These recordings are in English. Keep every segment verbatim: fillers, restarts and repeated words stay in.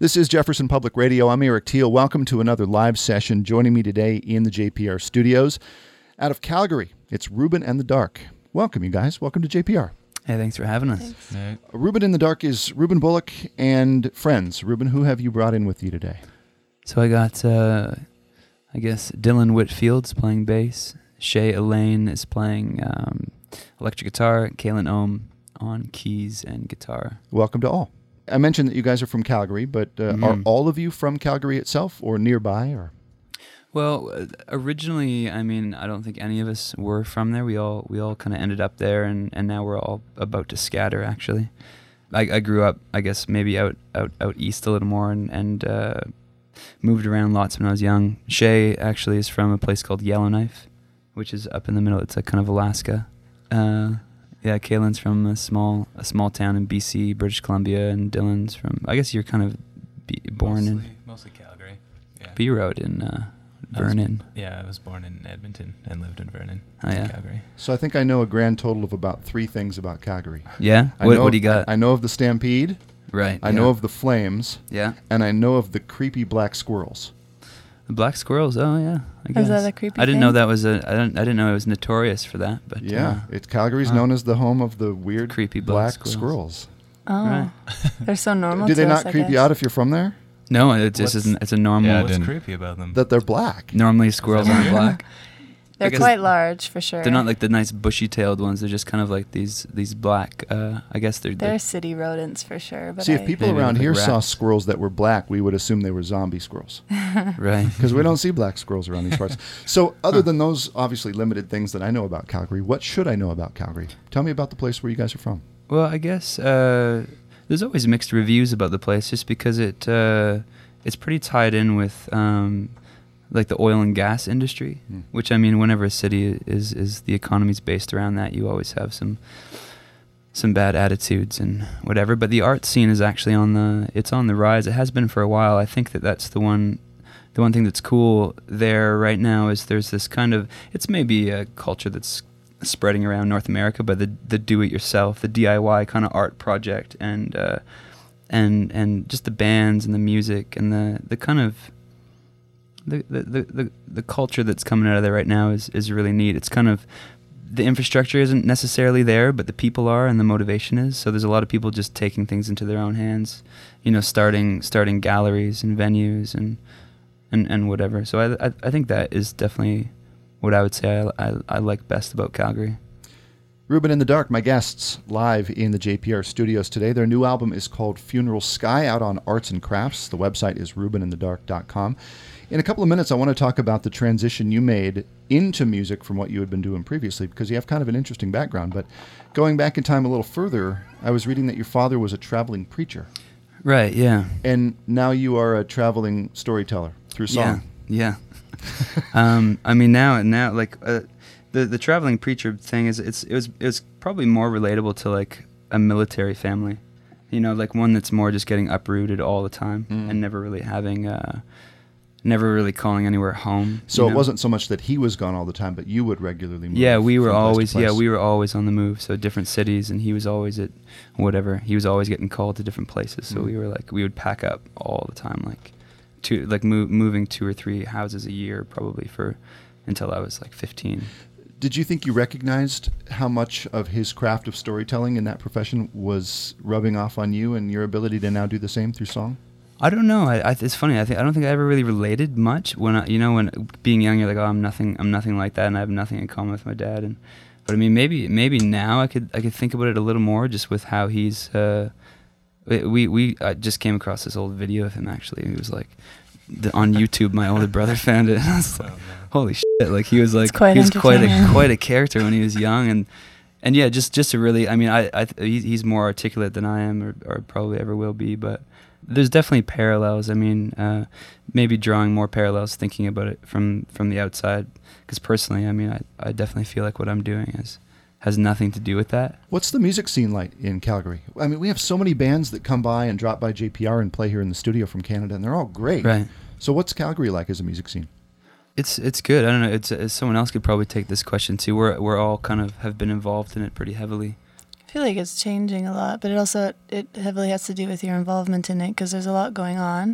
This is Jefferson Public Radio. I'm Eric Teal. Welcome to another live session. Joining me today in the J P R studios out of Calgary, it's Ruben and the Dark. Welcome, you guys. Welcome to J P R. Hey, thanks for having us. Right. Ruben in the Dark is Ruben Bullock and friends. Ruben, who have you brought in with you today? So I got, uh, I guess, Dylan Whitfield's playing bass. Shay Elaine is playing um, electric guitar. Kaylin Ohm on keys and guitar. Welcome to all. I mentioned that you guys are from Calgary, but uh, Mm. are all of you from Calgary itself or nearby? Or Well, uh, originally, I mean, I don't think any of us were from there. We all we all kind of ended up there, and, and now we're all about to scatter, actually. I, I grew up, I guess, maybe out, out, out east a little more and, and uh, moved around lots when I was young. Shay actually is from a place called Yellowknife, which is up in the middle. It's like kind of Alaska. Uh, yeah, Kaylin's from a small a small town in B C, British Columbia, and Dylan's from, I guess you're kind of be, born mostly, in... Mostly Calgary, yeah. But you were out in uh, I was- Vernon. yeah, I was born in Edmonton and lived in Vernon, Oh, yeah. Calgary. so I think I know a grand total of about three things about Calgary. Yeah? I What, know what of- do you got? I know of the Stampede. right. I yeah. know of the Flames. Yeah. And I know of the creepy black squirrels. The black squirrels. Oh yeah. I guess. Is that a creepy I didn't know thing? that was a. I didn't. I didn't know it was notorious for that. But Yeah, uh, it's Calgary's huh. known as the home of the weird Creepy black black squirrels. squirrels. Oh, Right. they're so normal. Do they to not us, I creep you guess. out if you're from there? no, it's just What's- an, it's a normal. Yeah, I What's didn't- creepy about them? That they're black. Normally squirrels aren't black. They're guess quite large for sure. They're not like the nice bushy-tailed ones. They're just kind of like these these black. Uh, I guess they're. They're they're city rodents for sure. But See, if I- people Maybe around like here saw rats. squirrels that were black, we would assume they were zombie squirrels right. because we don't see black squirrels around these parts. So, other than those obviously limited things that I know about Calgary, what should I know about Calgary? Tell me about the place where you guys are from. Well, I guess uh, there's always mixed reviews about the place, just because it uh, it's pretty tied in with um, like the oil and gas industry. Hmm. Which, I mean, whenever a city is is the economy's based around that, you always have some some bad attitudes and whatever. But the art scene is actually on the it's on the rise. It has been for a while. I think that that's the one. The one thing that's cool there right now is there's this kind of, it's maybe a culture that's spreading around North America, but the the do-it-yourself, the D I Y kind of art project, and uh, and and just the bands and the music and the the kind of the the, the, the the culture that's coming out of there right now is is really neat. It's kind of, the infrastructure isn't necessarily there, but the people are, and the motivation is. So there's a lot of people just taking things into their own hands, you know, starting starting galleries and venues and and, and whatever. So I, I I think that is definitely what I would say I, I, I like best about Calgary. Ruben in the Dark, my guests live in the J P R studios today. Their new album is called Funeral Sky, out on Arts and Crafts. The website is ruben in the dark dot com. In a couple of minutes, I want to talk about the transition you made into music from what you had been doing previously, because you have kind of an interesting background. But going back in time a little further, I was reading that your father was a traveling preacher, Right, yeah. and now you are a traveling storyteller through song. Yeah, yeah. um, I mean, now, now, like, uh, the the traveling preacher thing is, it's it was it was probably more relatable to like a military family, you know, like one that's more just getting uprooted all the time Mm. and never really having, uh, never really calling anywhere home. So you it know? wasn't so much that he was gone all the time, but you would regularly move. Yeah, we were from place to always yeah place. we were always on the move. So different cities, and he was always at whatever. He was always getting called to different places. So Mm. we were like we would pack up all the time, like two like move, moving two or three houses a year probably for until I was like fifteen. Did you think you recognized how much of his craft of storytelling in that profession was rubbing off on you and your ability to now do the same through song? I don't know. I, I it's funny. I think I don't think I ever really related much when I, you know, when being young, you're like, oh, I'm nothing. I'm nothing like that, and I have nothing in common with my dad. And but I mean, maybe maybe now I could I could think about it a little more, just with how he's. Uh, we we I just came across this old video of him actually. He was like the, on YouTube. My older brother found it. And I was Oh, like, no. holy shit! Like he was like quite he was quite a entertaining. quite a character when he was young, and and yeah, just just to really. I mean, I I he, he's more articulate than I am, or or probably ever will be, but. There's definitely parallels. I mean, uh, maybe drawing more parallels, thinking about it from, from the outside. Because personally, I mean, I, I definitely feel like what I'm doing is has nothing to do with that. What's the music scene like in Calgary? I mean, we have so many bands that come by and drop by J P R and play here in the studio from Canada, and they're all great. Right. So what's Calgary like as a music scene? It's it's good. I don't know. It's, it's someone else could probably take this question too. We're we're all kind of have been involved in it pretty heavily. I feel like it's changing a lot, but it also it heavily has to do with your involvement in it because there's a lot going on.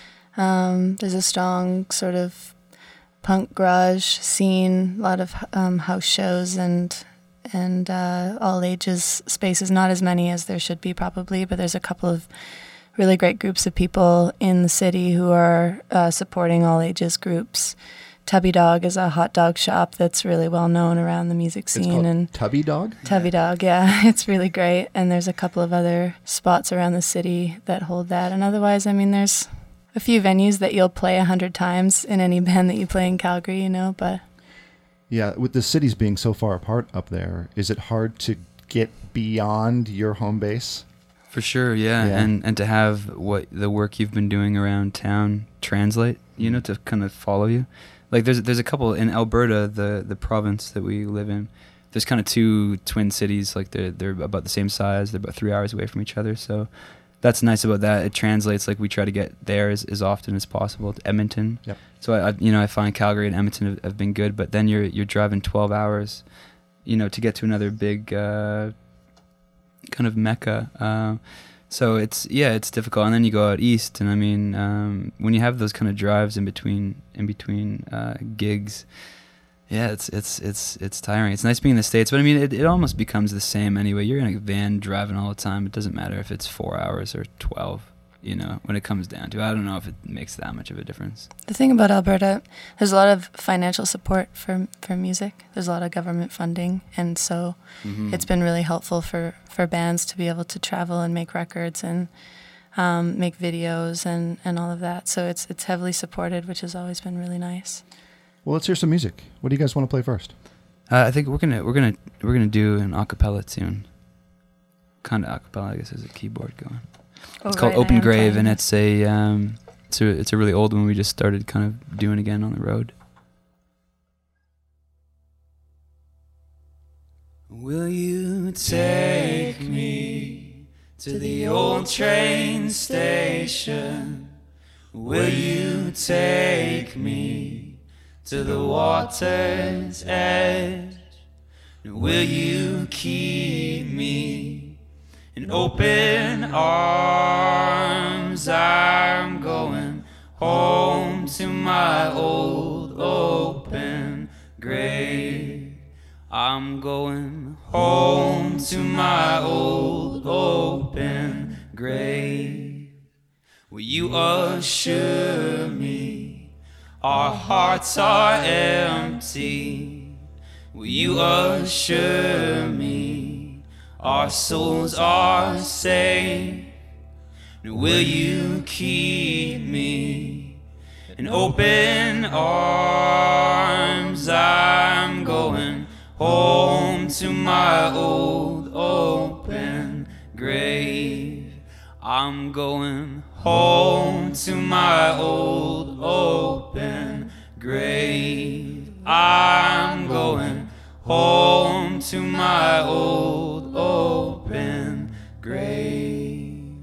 Um, there's a strong sort of punk garage scene, a lot of um, house shows and and uh, all ages spaces. Not as many as there should be probably, but there's a couple of really great groups of people in the city who are uh, supporting all ages groups. Tubby Dog is a hot dog shop that's really well known around the music scene. It's called and Tubby Dog? Tubby Dog, yeah. It's really great. And there's a couple of other spots around the city that hold that. And otherwise, I mean, there's a few venues that you'll play a hundred times in any band that you play in Calgary, you know, but... Yeah, with the cities being so far apart up there, is it hard to get beyond your home base? For sure, yeah. Yeah. And and to have what the work you've been doing around town translate, you know, to kind of follow you. Like there's there's a couple in Alberta, the the province that we live in. There's kind of two twin cities, like they're they're about the same size. They're about three hours away from each other. So that's nice about that. It translates. Like we try to get there as, as often as possible to Edmonton. Yep. So I, I you know I find Calgary and Edmonton have, have been good, but then you're you're driving twelve hours, you know, to get to another big uh, kind of mecca. Uh, So it's yeah, it's difficult, and then you go out east, and I mean, um, when you have those kind of drives in between in between uh, gigs, yeah, it's it's it's it's tiring. It's nice being in the States, but I mean, it, it almost becomes the same anyway. You're in a van driving all the time. It doesn't matter if it's four hours or twelve. You know, when it comes down to it, I don't know if it makes that much of a difference. The thing about Alberta, there's a lot of financial support for for music. There's a lot of government funding, and so Mm-hmm. it's been really helpful for, for bands to be able to travel and make records and um, make videos and, and all of that. So it's it's heavily supported, which has always been really nice. Well, let's hear some music. What do you guys want to play first? Uh, I think we're gonna we're gonna we're gonna do an acapella tune. Kind of acapella, I guess, there's a keyboard going. Oh, It's called right, I Open am Grave, playing and it. it's a um, it's a it's a really old one we just started kind of doing again on the road. Will you take me to the old train station? Will you take me to the water's edge? Will you keep me in open arms? I'm going home to my old open grave. I'm going home to my old open grave. Will you assure me our hearts are empty? Will you assure me our souls are safe? Will you keep me in open arms? I'm going home to my old open grave. I'm going home to my old open grave. I'm going home to my old open grave.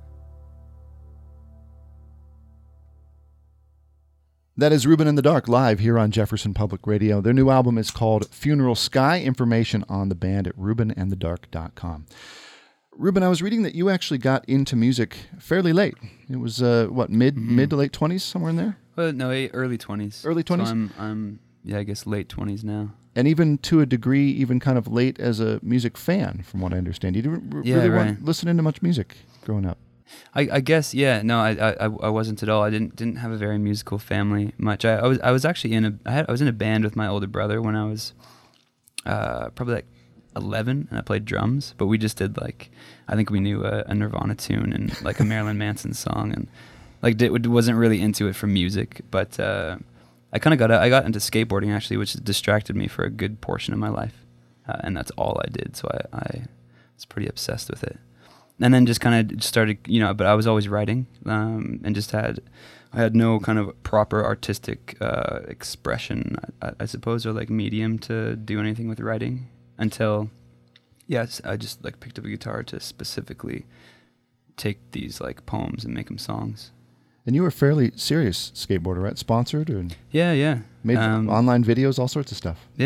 That is Ruben in the Dark live here on Jefferson Public Radio. Their new album is called Funeral Sky. Information on the band at ruben and the dark dot com. Ruben, I was reading that you actually got into music fairly late. It was, uh, what, mid Mm-hmm. mid to late twenties, somewhere in there? Well, no, eh, early twenties. Early twenties? So I'm, I'm, yeah, I guess late twenties now. And even to a degree, even kind of late as a music fan, from what I understand. You didn't r- Yeah, really right. want listening to much music growing up. I, I guess, yeah. No, I, I, I wasn't at all. I didn't, didn't have a very musical family much. I, I was, I was actually in a, I, had, I was in a band with my older brother when I was, uh, probably like eleven, and I played drums. But we just did like, I think we knew a, a Nirvana tune and like a Marilyn Manson song, and like did, wasn't really into it for music. But uh, I kind of got, I got into skateboarding actually, which distracted me for a good portion of my life, uh, and that's all I did. So I, I was pretty obsessed with it. And then just kind of started, you know, but I was always writing, um, and just had, I had no kind of proper artistic uh, expression, I, I suppose, or like medium to do anything with writing until, yes, I just like picked up a guitar to specifically take these like poems and make them songs. And you were a fairly serious skateboarder, right? Sponsored and Yeah, yeah. made Um, online videos, all sorts of stuff. Yeah,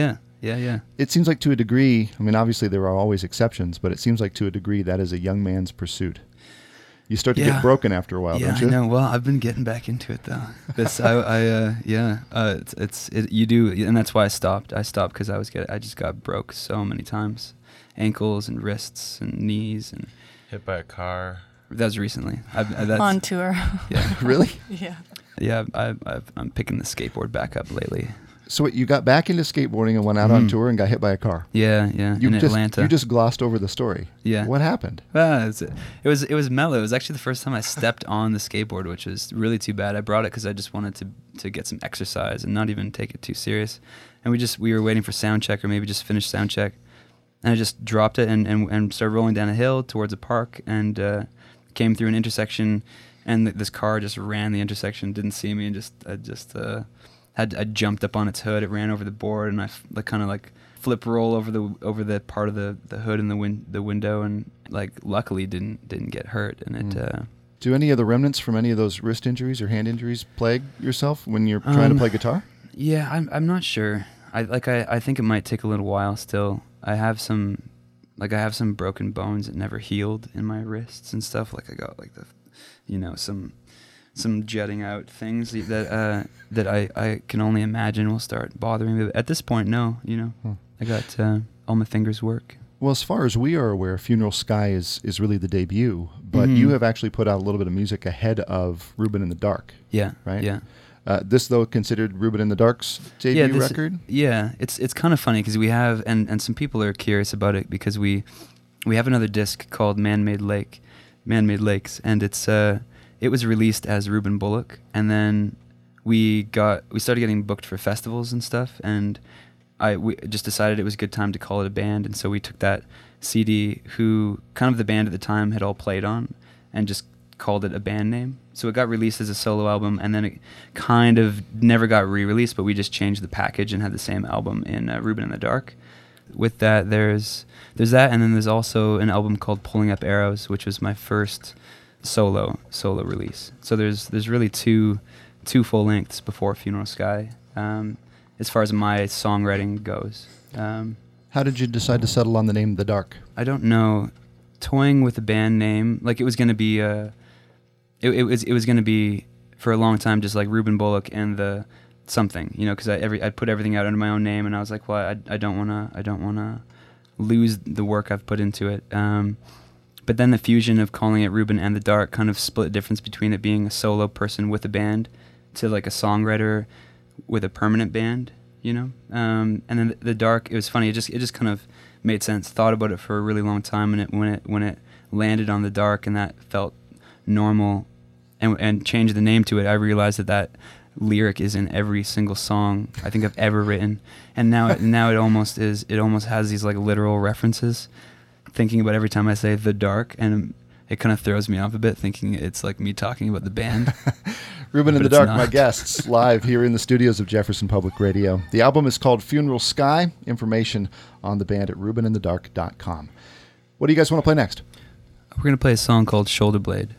Yeah, yeah. It seems like to a degree, I mean, obviously there are always exceptions, but it seems like to a degree that is a young man's pursuit. You start to Yeah. get broken after a while, Yeah, don't you? I know. Well, I've been getting back into it though. This, I, I, uh, yeah, uh, it's, it's, it, you do, and that's why I stopped. I stopped because I was get, I just got broke so many times, ankles and wrists and knees, and Hit by a car. that was recently. I've, I, that's, On tour. Yeah, Really? Yeah. yeah. I, I've, I'm picking the skateboard back up lately. So what, you got back into skateboarding and went out on Mhm. tour and got hit by a car. Yeah, yeah. You in just, Atlanta. You just glossed over the story. Yeah. What happened? Ah, it's, it was it was mellow. It was actually the first time I stepped on the skateboard, which was really too bad. I brought it because I just wanted to to get some exercise and not even take it too serious. And we just we were waiting for sound check or maybe just finished sound check, and I just dropped it and and, and started rolling down a hill towards a park and uh, came through an intersection, and th- this car just ran the intersection, didn't see me, and just I just uh, had I jumped up on its hood. It ran over the board, and I f- like kind of like. flip roll over the over the part of the, the hood and the win- the window, and like luckily didn't didn't get hurt. And it Mm. uh, Do any of the remnants from any of those wrist injuries or hand injuries plague yourself when you're trying Um, to play guitar? yeah, I'm I'm not sure. I like I, I think it might take a little while still. I have some like I have some broken bones that never healed in my wrists and stuff. Like I got like the you know some some jutting out things that uh, that I, I can only imagine will start bothering me. But at this point, no, you know, Hmm. I got uh, all my fingers work. Well, as far as we are aware, Funeral Sky is, is really the debut, but Mhm. you have actually put out a little bit of music ahead of Ruben in the Dark. Yeah, Right? Yeah. Uh, this, though, considered Ruben in the Dark's debut this- record? Yeah, it's it's kind of funny because we have, and, and some people are curious about it because we we have another disc called Man-Made Lake, Man-Made Lakes, and it's uh it was released as Ruben Bullock, and then we got we started getting booked for festivals and stuff, and I we just decided it was a good time to call it a band, and so we took that C D, who kind of the band at the time had all played on, and just called it a band name. So it got released as a solo album, and then it kind of never got re-released, but we just changed the package and had the same album in uh, Ruben in the Dark. With that, there's there's that, and then there's also an album called Pulling Up Arrows, which was my first solo solo release. So there's there's really two two full lengths before Funeral Sky, um, as far as my songwriting goes. Um, How did you decide to settle on the name The Dark? I don't know, toying with the band name, like it was gonna be uh, it, it was it was gonna be for a long time just like Ruben Bullock and the something, you know, because I every I put everything out under my own name, and I was like, well, I I don't wanna I don't wanna lose the work I've put into it. Um, but then the fusion of calling it Ruben and the Dark kind of split the difference between it being a solo person with a band to like a songwriter with a permanent band, you know. Um, and then the, the Dark, it was funny. It just it just kind of made sense. Thought about it for a really long time, and it when it when it landed on the Dark, and that felt normal, and and changed the name to it, I realized that that lyric is in every single song I think I've ever written, and now it, now it almost is. It almost has these like literal references. Thinking about every time I say the Dark, and it kind of throws me off a bit, thinking it's like me talking about the band. Ruben in But the it's Dark, not. my guests, live here in the studios of Jefferson Public Radio. The album is called Funeral Sky. Information on the band at ruben in the dark dot com. What do you guys want to play next? We're gonna play a song called Shoulder Blade.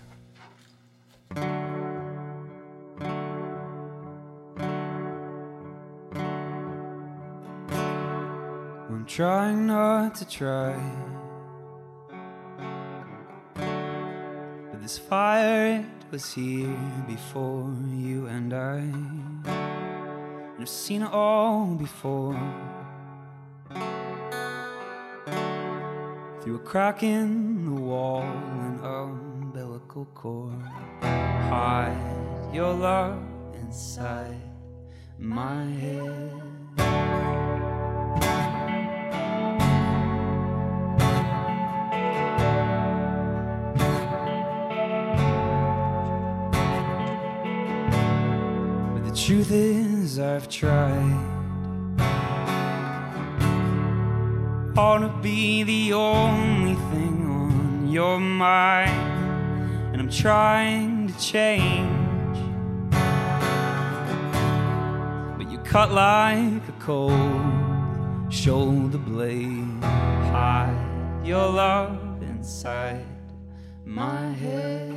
I'm trying not to try, but this fire, it was here before you and I, and I've seen it all before. Through a crack in the wall, an umbilical cord. Hide your love inside my head. But the truth is, I've tried. I wanna be the only thing on your mind, and I'm trying to change, but you cut like a cold shoulder blade. Hide your love inside my head.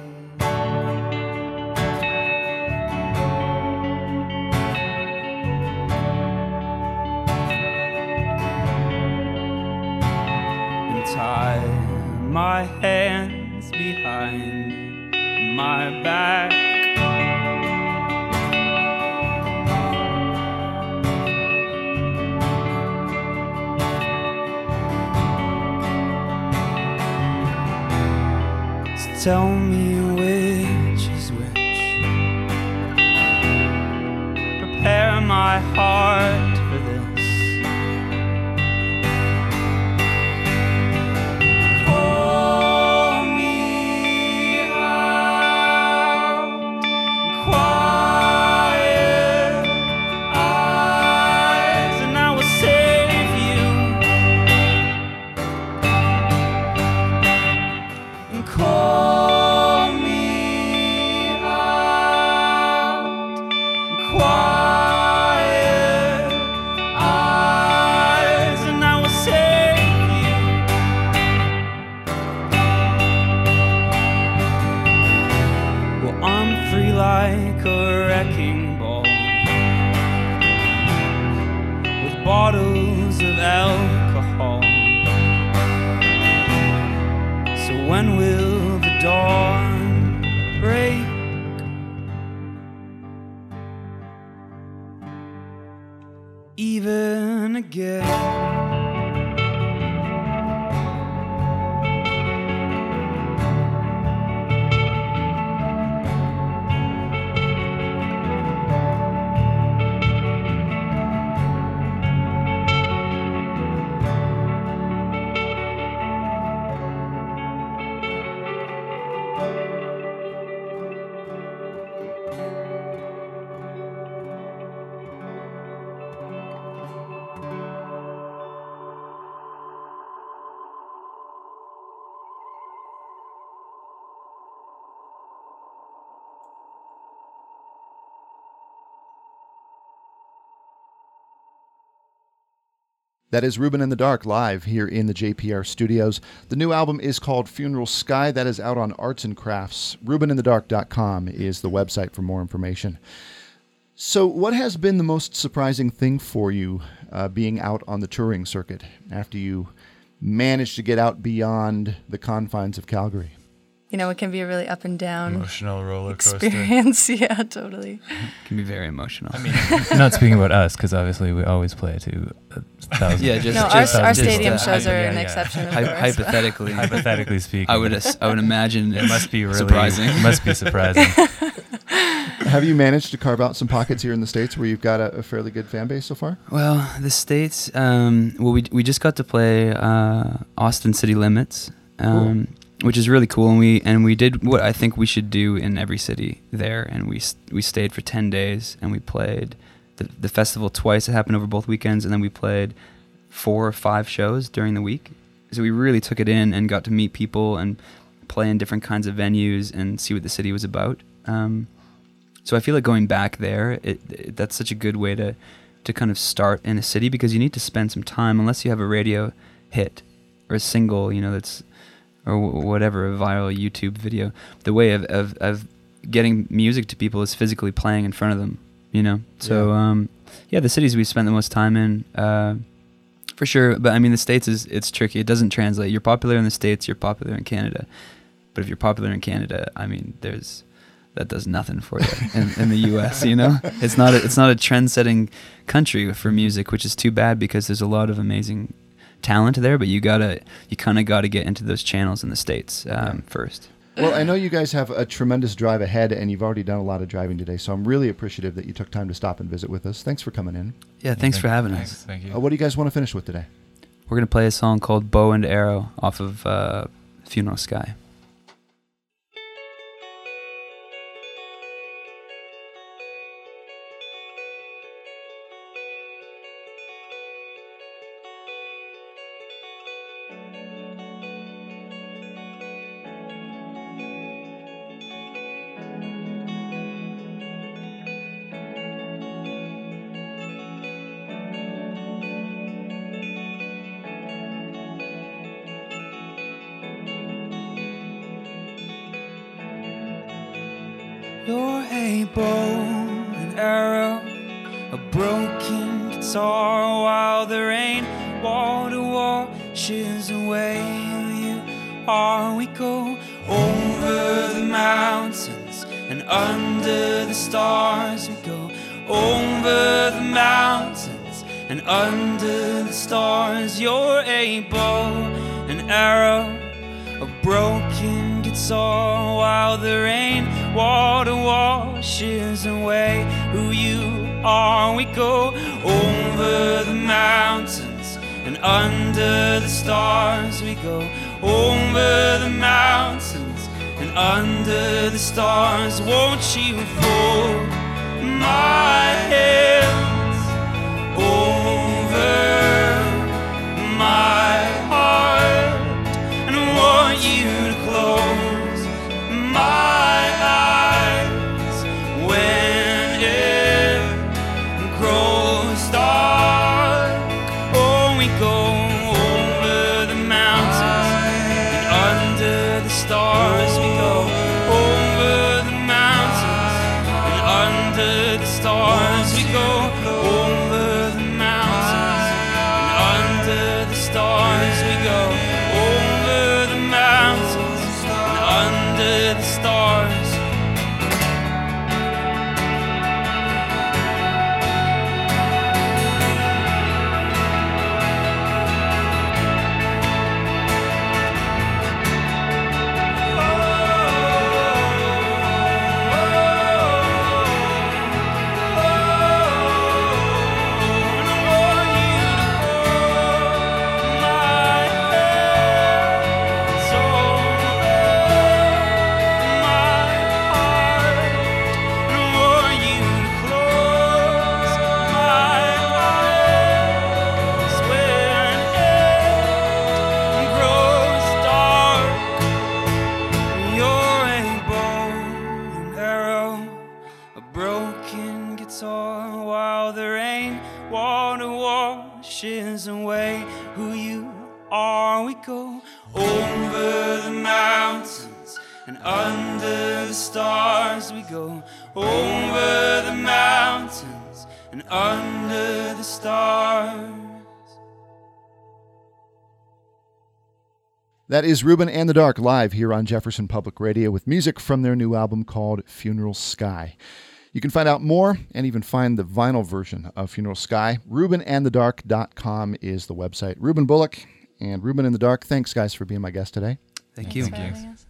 tell me which is which. Prepare my heart for this. Call me out, quiet eyes, and I will save you. And call me out, quiet eyes, and I will save you. Well, I'm free like a wrecking ball, with bottles of alcohol. So when will the dawn break? Even again. That is Ruben in the Dark live here in the J P R studios. The new album is called Funeral Sky. That is out on Arts and Crafts. ruben in the dark dot com is the website for more information. So what has been the most surprising thing for you uh, being out on the touring circuit after you managed to get out beyond the confines of Calgary? You know, it can be a really up and down Emotional roller coaster. experience. Yeah, totally. It can be very emotional. I mean, not speaking about us, because obviously we always play to a thousand. Yeah, just- No, just- our, our just, stadium uh, shows are yeah, an yeah. exception. Of Hy- course. hypothetically, Hypothetically speaking, I would as- I would imagine it must be really surprising. It must be surprising. Have you managed to carve out some pockets here in the States where you've got a, a fairly good fan base so far? Well, the States, um, well, we we just got to play uh, Austin City Limits, um, which is really cool, and we and we did what I think we should do in every city there, and we s- we stayed for ten days, and we played the the festival twice. It happened over both weekends, and then we played four or five shows during the week. So we really took it in and got to meet people and play in different kinds of venues and see what the city was about. Um, So I feel like going back there, it, it, that's such a good way to, to kind of start in a city, because you need to spend some time, unless you have a radio hit or a single, you know, that's, or w- whatever, a viral YouTube video. The way of, of, of getting music to people is physically playing in front of them, you know? So, Yeah. um, yeah, the cities we spent the most time in, uh, for sure. But I mean, the States is, it's tricky. It doesn't translate. You're popular in the States, you're popular in Canada. But if you're popular in Canada, I mean, there's, that does nothing for you in, in the U S, you know? It's not a, it's not a trend-setting country for music, which is too bad, because there's a lot of amazing talent there, but you gotta, you kind of got to get into those channels in the States um, Yeah. first. Well, I know you guys have a tremendous drive ahead, and you've already done a lot of driving today, so I'm really appreciative that you took time to stop and visit with us. Thanks for coming in. Yeah, thanks for having Thanks, us. Thank you. Uh, what do you guys want to finish with today? We're gonna play a song called "Bow and Arrow" off of uh, Funeral Sky. You're a bow and arrow, a broken guitar, while the rain water washes away who you are. We go over the mountains and under the stars. We go over the mountains and under the stars. You're a bow and arrow, a broken guitar, guitar while the rain water washes away who you are. We go over the mountains and under the stars. We go over the mountains and under the stars. Won't you hold my hands over my heart, and I want you to close my eyes when it grows dark. Oh, we go over the mountains and under the stars. We go over the mountains and under the stars. We go over the mountains and under the stars. We go over the mountains and under the stars. Away who you are. We go over the mountains and under the stars. We go over the mountains and under the stars. That is Ruben and the Dark live here on Jefferson Public Radio with music from their new album called Funeral Sky. You can find out more and even find the vinyl version of Funeral Sky. ruben and the dark dot com is the website. Ruben Bullock and Ruben in the Dark, thanks, guys, for being my guest today. Thank Thanks you. for having us.